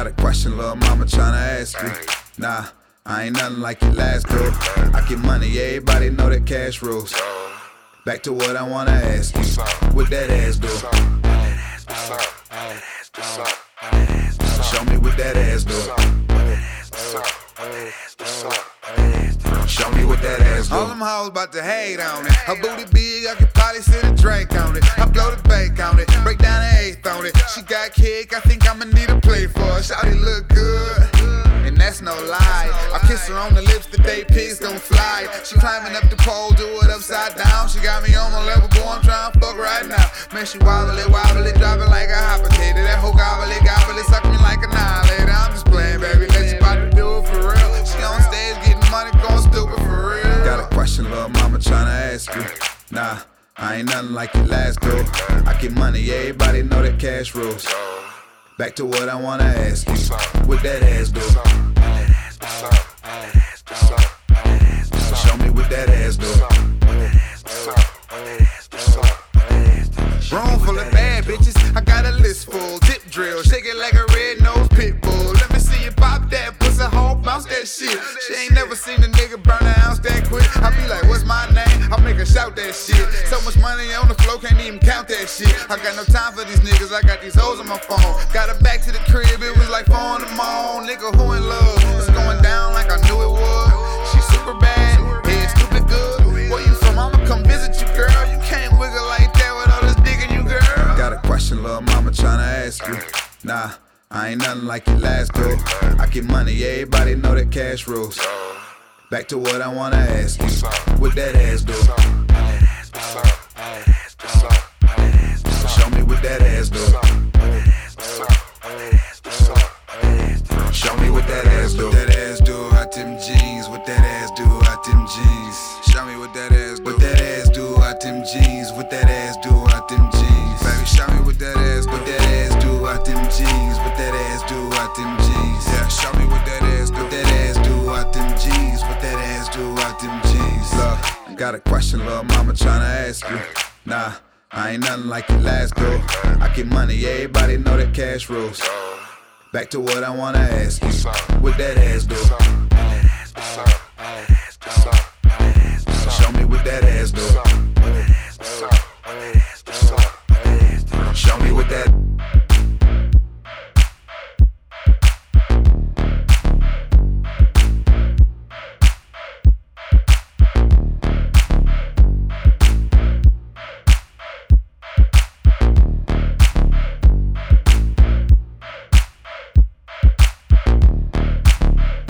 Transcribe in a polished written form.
Got a question, little mama tryna ask you. Nah, I ain't nothing like your last girl. I get money, everybody know that cash rules. Back to what I wanna ask you. What that ass do? Show me what that ass do. Show me what that ass do. All them hoes about to hate on it. Her booty big, I could probably sit a drink on it. I blow the bank on it, break down an eighth on it. She got kick, I think I'ma need a play for her. Shawty look good, and that's no lie. I kiss her on the lips, the day pigs gon' fly. She climbing up the pole, do it upside down. She got me on my level, boy, I'm tryna fuck right now. Man, she wobbly, dropping like a hot potato. That hoe gobbly, suck me like an annihilator. I'm just playing, baby, let you about to do it for real. She on stage getting money, going stupid for real. Got a question, little mama tryna ask you. Nah, I ain't nothing like your last girl. I get money, everybody know that cash rules. Back to what I wanna ask you. What that ass do? Show me what that ass do. Room full of bad bitches, I got a list full. Dip drill, shake it like a red-nosed pit bull. Let me see you pop that pussy hole, bounce that shit. She ain't never seen a nigga burn an ounce that quick. I be like, what's my name? I make her shout that shit. So much money on the floor, can't even count that shit. I got no time for these niggas, I got these hoes on my phone. Got her back to the crib, it was like 4 in the morning. Nigga, who in love? It's going down like I knew it would. She super bad, head stupid good. Where you from? I'ma come visit you, girl. You can't wiggle like that with all this dick in you, girl. Got a question, little mama tryna ask you. Nah, I ain't nothing like your last girl. I get money, everybody know that cash rules. Back to what I wanna ask you. What that ass do? Show me what that ass do. Show me what that ass do. What that ass do? Hot them jeans. What that ass do? Hot them jeans. Show me what that ass do. What that ass do? Hot them jeans. What that ass do? Hot them jeans. Baby, show me what that ass do. What that ass do? Hot them jeans. What that ass do? Hot them jeans. Yeah, show me what that ass do. What that ass do? Hot them jeans. What that ass do? Hot them jeans. Look, got a question, little mama tryna ask you. Nah, I ain't nothing like your last girl. I get money, everybody know that cash rules. Back to what I wanna ask you. What that ass do? Show me what that ass do.